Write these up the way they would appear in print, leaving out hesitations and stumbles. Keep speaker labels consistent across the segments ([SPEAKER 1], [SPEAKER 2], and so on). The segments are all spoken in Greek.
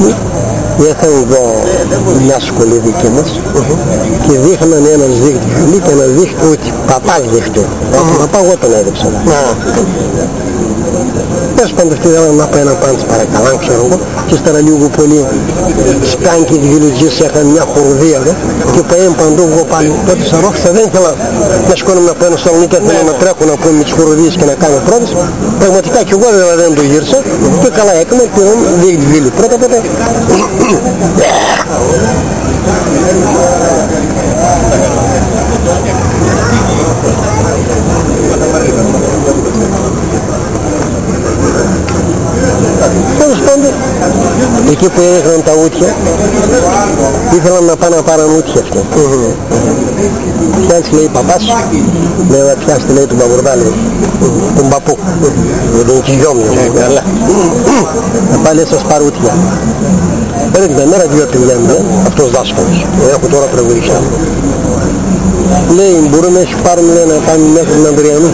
[SPEAKER 1] Είχαν εδώ μια σχολή δική μας και δείχναν ένας δείχτη φίλη και ένας δείχτη ότι παπάς δείχτη. Τον παπά εγώ τον έδειξα. Πες πάντως αυτή θέλανε να πάει να πάνε παρακαλά, ξέρω εγώ, και ύστερα λίγο πολύ σπάνκι τη γυλουτζής είχαν μια χορδία και παΐν παντού εγώ πάλι. Τότε σαν ρόχισα δεν ήθελα να σκόνομαι να πάω στο Σαλονίκη, ήθελα να τρέχω να πούμε με τις χορδίες και να κάνω πρώτες. Πραγματικά και εγώ δηλαδή δεν το γύρισα και καλά έκανα και δείχνει βίλη. Πρώτα πρώτα. Τέλος πάντων, εκεί που έδειχναν τα ούτια, ήθελαν να πάνε να πάρουν ούτια αυτοί. Και έτσι λέει παπάς, λέει να πιάσετε λέει τον Παπουρδά, λέει, τον παππού, τον οικογιό μου, καλά. Να πάλι σας πάρω ούτια. Πέρα την μέρα δύο πηγαίνουν, αυτός δάσκαλος, έχω τώρα προβολικά. Λέει, μπορούμε να σου πάρουμε λέει, να πάμε μέχρι την Ανδριανού.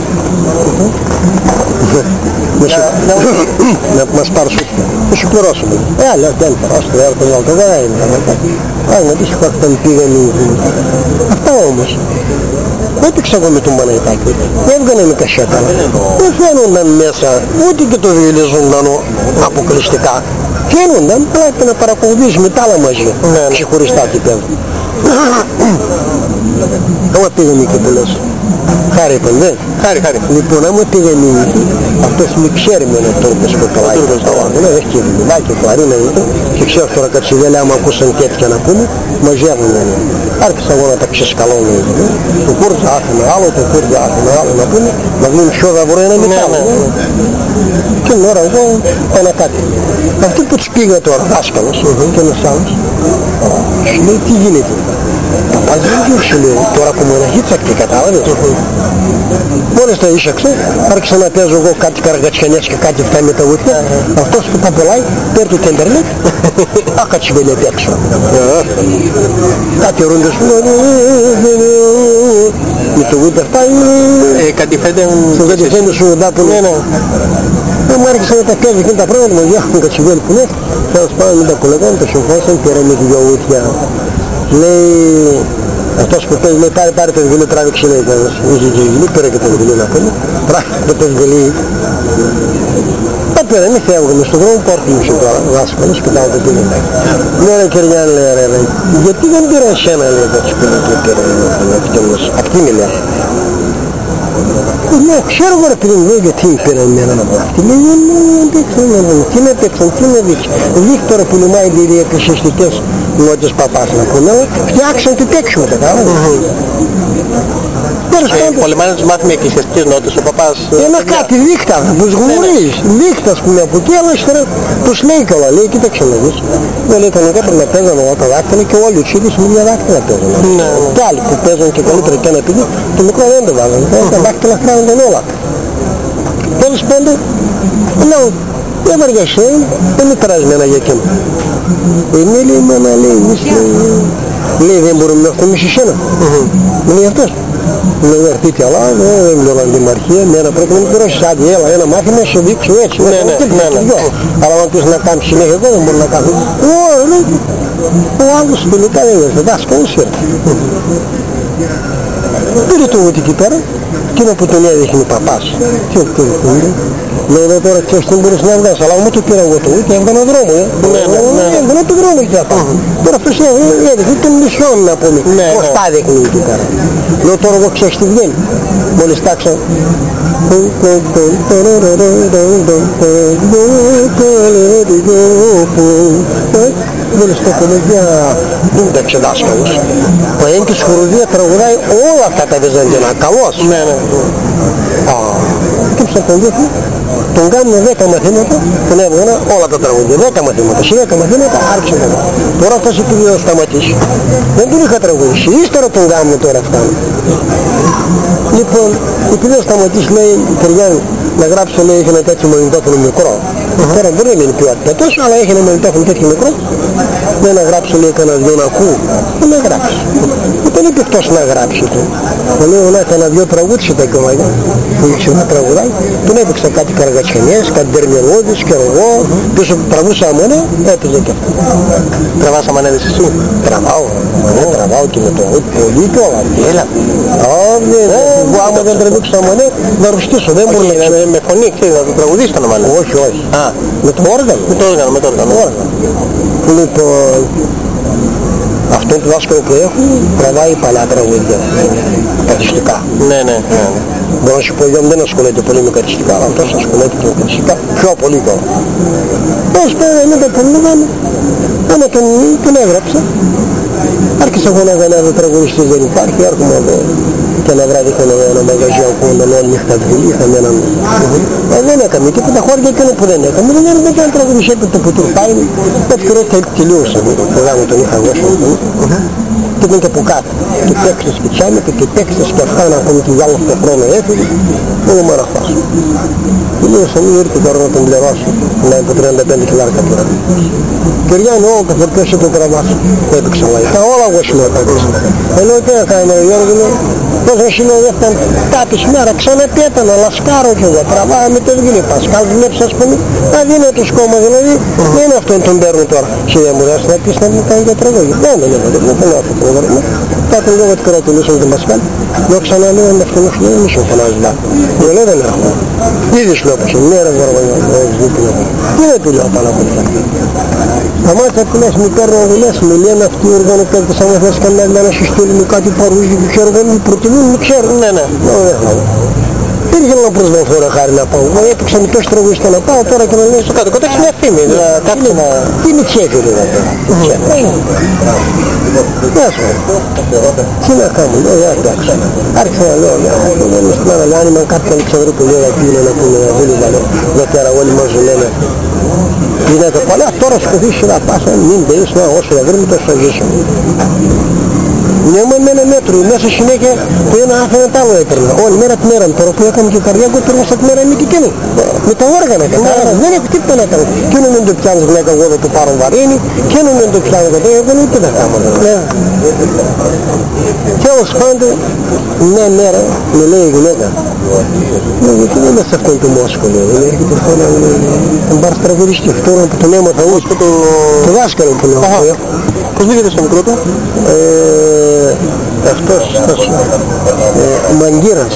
[SPEAKER 1] Να μας πάρεις ούτια. Να σου πληρώσουμε. Λέω, δεν πληρώσουμε, δεν πληρώσουμε, δεν είναι. Άρα, τι σηκώθηκαν πήγαν οι... Αυτά όμως. Έπαιξα εγώ με τον Παναγιτάκη. Έβγανε με κασέτα. Δεν φαίνονταν μέσα, ούτε και το βιολί ζωντανό αποκλειστικά. Φαίνονταν, πρέπει να παρακολουθείς με τα άλλα μαζί. Ξεχωριστά τι πέρα. Άμα πήγαινε εκεί που λες. Χάρη είπαν, ναι. Χάρη. Λοιπόν, άμα πήγαινε εκεί, αυτός με ξέρει με ένα Τούρκος κοπελάκι. Έχει και βιβλάκι, κλαρίνα και ξέρω τώρα κατσιδέλια άμα ακούσαν τέτοια να πούμε, μαζεύουν. Άρχισα εγώ να τα ξεσκαλώνω. Το Κούρδο άθενα άλλο, το Κούρδο άθενα άλλο να πούμε, να βγουν πιο δαβρό ένα μετάλλο. Και την ώρα εγώ ένα κάτι. Αυτή που τους πήγα τώρα, άσκαλος και ένας άλλος, σου λέει τι γίνεται. Παπάς δεν γιούσε λέει, τώρα που μοναχίτσα και κατάλαβες. Μόλις τα ίσαξε, άρχισα να παίζω εγώ κάτι καραγκατσιανιές και κάτι αυτά με τα ούτια. Αυτός που τα πουλάει, παίρνει το ίντερνετ, άκατσιβέλει απ' έξω. Κάτι ρούντες μου, με το ούτια αυτά, κατηφέντε σου δάπουν. Μου άρχισα να τα παίζω εκείνα τα πράγματα, μου διάχουν κατσιβέλει που είναι. Τέλος πάντων με τα κουλεγάνε, τα συμφώσαν, πήραμε δυο ούτια. Λέει, αυτός που παίζει, λέει πάρε το βιβλίο, τράβηξε λέει, είχε και βιβλίο, πήρε και το βιβλίο να πούμε, τράβηξε το βιβλίο. Τα πήρα, μη φεύγουμε στον δρόμο, πόρτιμησε τώρα, δάσκαλος, κοιτάω το πήρε. Λέει ρε Κυριάν, λέει ρε, γιατί δεν πήρα εσένα, λέει, έτσι που λέει, πήρα, αυτή μιλιά. Λέω, ξέρω εγώ ρε παιδί μου, γιατί πήρα εμένα να πω αυτή. Λέει, τι με παίξαν, τι με δείξαν. Βίκτορα που λουμάει οι εκκλησιαστικές νότες παπάς να πούμε, φτιάξαν και παίξουν τα καλά. Πολεμάνε τους μάθει με εκκλησιαστικές νότες ο παπάς. Ένα κάτι δίχτα, τους γνωρίζεις. Δίχτα ας πούμε από εκεί, αλλά ύστερα τους λέει καλά, λέει κοίταξε να δεις. Δεν λέει κανονικά πρέπει να παίζανε όλα τα δάκτυλα και όλοι τους ίδιους με μια δάκτυλα παίζανε. Και άλλοι που παίζανε και καλύτερα και ένα παιδί, το μικρό δεν το βάζανε. Τα δάκτυλα χρειάζονταν όλα. Τέλος πάντων, λέω, δεν βαριάσαι, δεν με περάζει μένα για εκείνο. Είναι λέει, μάνα λέει, λέει δεν μπορούμε να έρθουμε σε σένα. Μου λέει αυτός. Μου λέει έρθείτε αλλά, δεν μιλώ αντιμαρχία, μένα πρέπει να μην πληρώσεις άντι, έλα ένα μάθημα σου δείξω έτσι. Αλλά αν πεις να κάνεις συνέχεια εγώ δεν μπορεί να κάνω. Ο άλλος τελικά δεν ήρθε, δάσκαλος ήρθε. Πήρε το ούτι εκεί πέρα, εκείνο που τον έδειχνε παπάς. Λέω τώρα ξέρεις τι μπορείς να βγάλεις, αλλά μου το πήρα εγώ το ούτι, έβγανα δρόμο, έβγανα το δρόμο εκεί αυτά. Τώρα αυτός έδειχνε τον μισόν να πούμε, πώς τα έδειχνε εκεί πέρα. Λέω τώρα εγώ ξέρεις τι βγαίνει, μόλις τάξα. Μόλις το κομμωδία δούνταξε δάσκαλος. Ο Έγκης Χορουδία τραγουδάει όλα αυτά τα βυζαντινά, καλώς. Και ψα τον δείχνει, τον κάνουν 10 μαθήματα, τον έβγανα όλα τα τραγούδια, 10 μαθήματα, σε 10 μαθήματα άρχισε να κάνει. Τώρα αυτός επειδή θα σταματήσει. Δεν τον είχα τραγουδίσει, ύστερα τον κάνουν τώρα αυτά. Λοιπόν, επειδή θα σταματήσει λέει, Κυριάν, να γράψω λέει, είχε ένα τέτοιο μαγνητόφωνο μικρό. Τώρα δεν είναι ποιότητα τόσο, αλλά έχει ένα μαγνητόφωνο τέτοιο μικρό. Δεν να γράψω λέει κανένα δυο να ακούω, δεν να γράψει. Δεν είπε αυτός να γράψει του. Μου λέει να έκανα δυο τραγούδια τα κομμάτια που ήξερα να τραγουδάει. Τον έπαιξα κάτι καραγατσιανιές, κάτι τερμελώδεις και εγώ πίσω που τραβούσα μόνο έπαιζε και αυτό.
[SPEAKER 2] Τραβάς άμα ανέβεις εσύ?
[SPEAKER 1] Τραβάω και με το πολύ κιόλα.
[SPEAKER 2] Έλα.
[SPEAKER 1] Άμα δεν τραβήξω τα μονέ να ρουστήσω, δεν μπορεί να
[SPEAKER 2] είναι με φωνή, ξέρεις, να το τραγουδείς το όνομα.
[SPEAKER 1] Όχι, όχι.
[SPEAKER 2] Α,
[SPEAKER 1] με το όργανο.
[SPEAKER 2] με το όργανο.
[SPEAKER 1] Λοιπόν, αυτό το δάσκαλο που έχω τραβάει παλιά τραγούδια, κατηστικά.
[SPEAKER 2] Ναι.
[SPEAKER 1] Μπορώ να σου πω, δεν ασχολείται πολύ με κατηστικά, αλλά αυτός ασχολείται με κατηστικά πιο πολύ τώρα. Πώς πέρα με το προβλήμαμε, άμα τον έγραψα, άρχισα εγώ να γανεύω τραγουδιστής, δεν υπάρχει, έρχομαι εδώ και ένα βράδυ είχαμε ένα μαγαζί που ήταν όλη νύχτα δουλειά, είχαμε έναν... δεν έκαμε τίποτα, χώρια εκείνο που δεν έκαμε, δεν έκαμε και ένα τραγουδιστή που το που του πάει, ευκαιρία τελείωσα με το πρόγραμμα τον είχα εγώ και ήταν και από κάτω, και παίξες και τσάμετε και παίξες και αυτά να πούμε του διάλογο στον χρόνο έφυγε, όλο μόνο αυτός. Τελείωσα, μην ήρθε τώρα να τον πληρώσω, να είναι από 35 χιλιάρικα τώρα. Κυριάννη, όλο το φορτέσαι το τραβάσω, έπαιξα λαϊκά, όλα εγώ σήμερα έπαιξα. Ενώ τι να κάνω, Γιώργο, πώς να συνοδεύταν κάποιες μέρα, ξαναπέτανα, λασκάρω και εγώ, τραβάω με το βγήκε Πασκάλ, βλέπεις ας πούμε, αδύνατος κόμμα δηλαδή, δεν είναι αυτόν τον παίρνω τώρα. Σε δεν μου ρέσει να πεις να μου κάνει για τραγούδια. Δεν είναι, δεν θέλω αυτό το πρόβλημα. Κάτι λόγω ότι κρατουλήσω με τον Πασκάλ, λέω ξαναλέω με αυτόν όχι, δεν μη συμφωνάζει να. Εγώ λέω δεν έχω. Ήδη σου λέω πως είναι, ρε Βαργανιό, τι δεν του λέω πάνω από αυτά. Αμάσα που λες, μου παίρνω δουλειές, μου λένε αυτοί οι οργανωτές, άμα θες κανένα να σου στείλουν κάτι παρούζι που ξέρω, δεν μου προτιμούν, μου ξέρουν, ναι. Δεν ήθελα να προσβαθώ ρε χάρη να πάω. Εγώ έπαιξα με τόσο τραγουδιστά να πάω τώρα και να λέω στο κάτω. Κοτάξε μια φήμη, κάτι να... Τι είναι τσέφερη εδώ πέρα. Τι να κάνω, λέω, εντάξει. Άρχισα να λέω, δεν είναι στην άλλη, αν είμαι κάποιον Αλεξανδρού που λέει τι είναι να πούμε, να δούλευα, γιατί άρα όλοι μας λένε γυναίκα πολλά, τώρα σκοτήσει να πας, μην πεις, να όσο να βρούμε τόσο θα ζήσω. Ναι, με ένα μέτρο, μέσα συνέχεια το ένα άφηνα τ' άλλο έπαιρνα. Όλη μέρα την μέρα, τώρα που έκαμε και καρδιά, εγώ τρώγωσα τη μέρα είμαι και εκείνη. Με τα όργανα, δεν έχω τίποτα να κάνω. Εκείνο μην το πιάνεις γυναίκα, εγώ δεν το πάρω βαρύνει, εκείνο μην το πιάνω εγώ δεν ούτε τα κάνω. Τέλος πάντων, μια μέρα με λέει η γυναίκα, γιατί δεν είμαι σε αυτόν το Μόσκο, λέει, έρχεται τώρα τον πάρει τραγουδιστή, τώρα που τον έμαθα ούς, το δάσκαλο που λέω.
[SPEAKER 2] Πώς λέγεται στο μικρό του?
[SPEAKER 1] Αυτός, Μαγκύρας.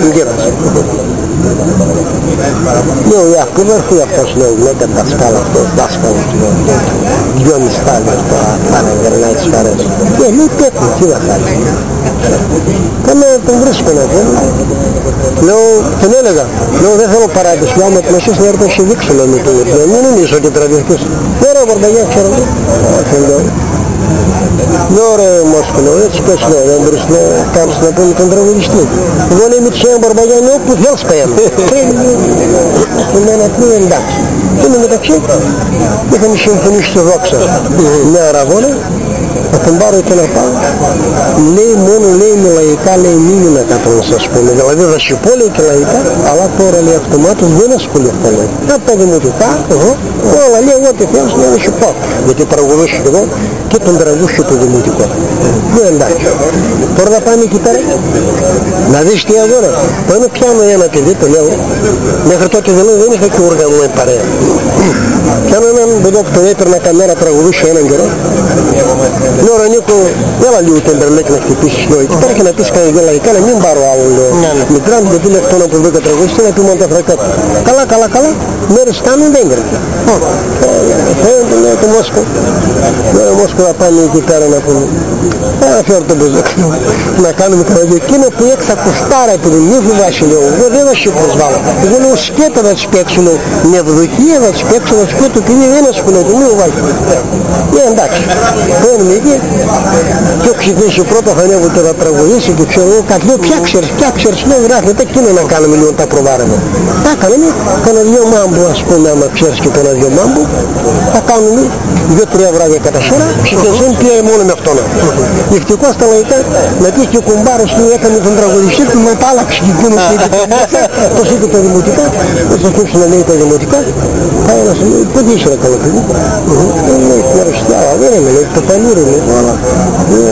[SPEAKER 1] Λέω, αυτό δεν έρχεται αυτός, λέω, γυναίκα δάσκαλο αυτός, δάσκαλο, δυο μισθάλες, πάνε γερνάει τις χαρές. Και λέει τέτοιο, τι να χάρη. Κάμε τον βρίσκω να πω. Λέω, τον έλεγα, λέω, δεν θέλω παράδεισο, λέω, άμα την εσείς να έρθω να σε δείξω, λέω, με το ήρθω, μην νομίζεις ότι τραβήχτες. Λέω, Βαρμπαγιά, ξέρω, λέω, ρε Μόσκο, λέω, έτσι πες, λέω, δεν μπορείς να κάνεις να πούμε τον τραγουδιστή. Εγώ λέει, με τσιέ Βαρμπαγιά, λέω, που θέλεις παέμαι. Εμένα του εντάξει. Και είναι μεταξύ, είχαμε συμφωνήσει στο Δόξα μια αραγώνα, θα τον πάρω και να πάω. Λέει μόνο, λέει με λαϊκά, λέει μήνυμα κάτω να σας πούμε. Δηλαδή θα σου πω, λέει και λαϊκά, αλλά τώρα λέει αυτομάτως δεν ασχοληθώ, λέει. Να πω δημοτικά, όλα λέει εγώ τι θέλεις, λέει να σου πω. Γιατί τραγουδούσα εγώ και τον τραγούσα το δημοτικό. Λέω εντάξει. Τώρα θα πάμε εκεί πέρα, να δεις τι αγώνα. Πάμε πιάνω ένα παιδί, το λέω. Μέχρι τότε δεν είχα και όργανο με παρέα. Πιάνω έναν παιδί που τον έπαιρνα καμέρα τραγουδούσα έναν καιρό. Λέω ρε Νίκο, έλα λίγο τον Τερλέκ να χτυπήσεις λέω. Εκεί πέρα και να πεις κανένα λαϊκά, να μην πάρω άλλο λέω. Μικρά μου γιατί λέει αυτό να προσβεί τραγουδιστή να πει μόνο τα φρακά. Καλά, μέρες κάνουν δεν γράφει. Φαίνεται λέω το Μόσκο. Λέω Μόσκο να πάμε εκεί πέρα να πούμε. Να φέρω τον Μπουζόκιο. Να κάνουμε τραγουδία. Εκείνο που έξα κουστάρα που δεν μη φοβάσαι λέω. Εγώ δεν θα σου προσβάλλω. Εγώ λέω σκέτα να τους παίξω λέω. Με ευδοκία να τους παίξω να τους πω το παιδί δεν ασχολείται. Μη φοβάσαι. Εντάξει. Φαίνομαι εκεί. Και ο ξεκινήσει πρώτα θα ανέβω τώρα να τραγουδήσει και ξέρω εγώ κάτι λέω ποια ξέρεις λέω γράφει μετά εκείνο να κάνουμε λίγο τα προβάρεμα. Τα κάνουμε κάνα δυο μάμπου ας πούμε άμα ξέρεις και κάνα δυο μάμπου. Θα κάνουμε 2-3 βράδια κατά σώρα. Ξεκινήσουν πήρε μόνο με αυτόν. Ευτυχώς στα λαϊκά να πει και ο κουμπάρος του έκανε τον τραγουδιστή του με τα άλλα ξεκινούν και πως είπε τα δημοτικά. Θα σας πέψει να λέει τα δημοτικά. Πάει να σου λέει πότε είσαι ρε καλό παιδί. Λέει την αριστιά δεν είναι λέει το πανήρι λέει.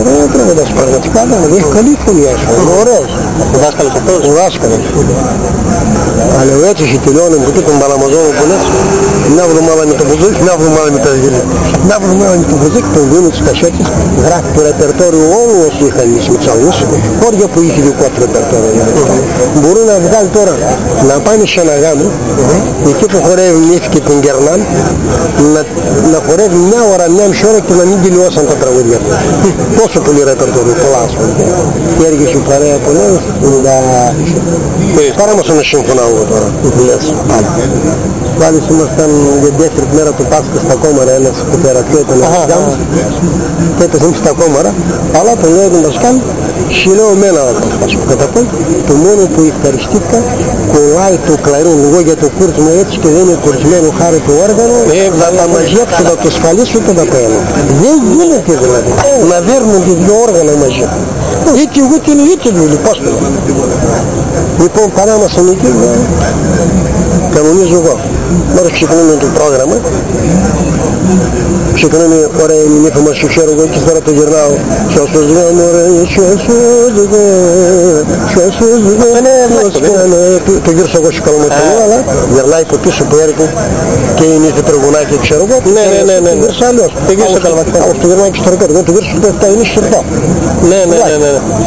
[SPEAKER 1] δεν τα σπαρματικά, αλλά έχει καλή φωνή, ας πούμε, ωραίος.
[SPEAKER 2] Ο δάσκαλος αυτός.
[SPEAKER 1] Ο δάσκαλος. Αλλά έτσι έχει τελειώνει που τον Παλαμαζόνο που λες, μια εβδομάδα με το μπουζούκι, μια εβδομάδα με τα ζήλια. Μια εβδομάδα με το μπουζούκι, τον δίνει τις κασέτες, γράφει το ρεπερτόριο όλου όσοι είχαν οι Σμιτσαλούς, όρια που είχε δικό του ρεπερτόριο. Μπορεί να βγάλει τώρα, να πάνε σε ένα γάμο, εκεί που χορεύει νύχη και τον Κερνάν, να χορεύει μια ώρα, μια μισή ώρα και να μην τελειώσαν τα τραγούδια. Πόσο πολύ ρεπερτόριο, πολλά ας πούμε. Και έργησε η παρέα που λέει, παρά μας να συμφωνάω εγώ τώρα, λες, πάλι. Πάλι ήμασταν για δεύτερη μέρα του Πάσχα στα Κόμαρα, ένας που θεραπεύεται να γάμος και έπαιζε στα Κόμαρα, αλλά τον λέει τον Δασκάλ, λέω εμένα κατά πω, το μόνο που ευχαριστήκα, κολλάει το κλαρίνο εγώ για το κούρτσμα έτσι και δεν είναι κουρτσμένο χάρη το όργανο, θα τα μαζέψω, θα το ασφαλίσω και τα παίρνω. Δεν γίνεται δηλαδή, να δέρνουν και δύο όργανα μαζί. Έτσι εγώ και είναι έτσι δουλειά, πώς το. Λοιπόν, παρά μας εκεί, κανονίζω εγώ. Μόλις ξεκινούμε το πρόγραμμα, ξεκινούμε ωραία η μηνύφα μας και ξέρω εγώ και τώρα το γυρνάω. Σώσος δε μωρέ, σώσος δε, το γύρω εγώ στο καλομοτανό, αλλά γυρνάει από πίσω που έρχεται και είναι το τριγουνάκι ξέρω εγώ. Ναι, το γύρω αλλιώς. Το γύρω στο καλομοτανό, το γυρνάει και στο ρεκόρ, το γύρω στο 7 είναι στο 7. Ναι.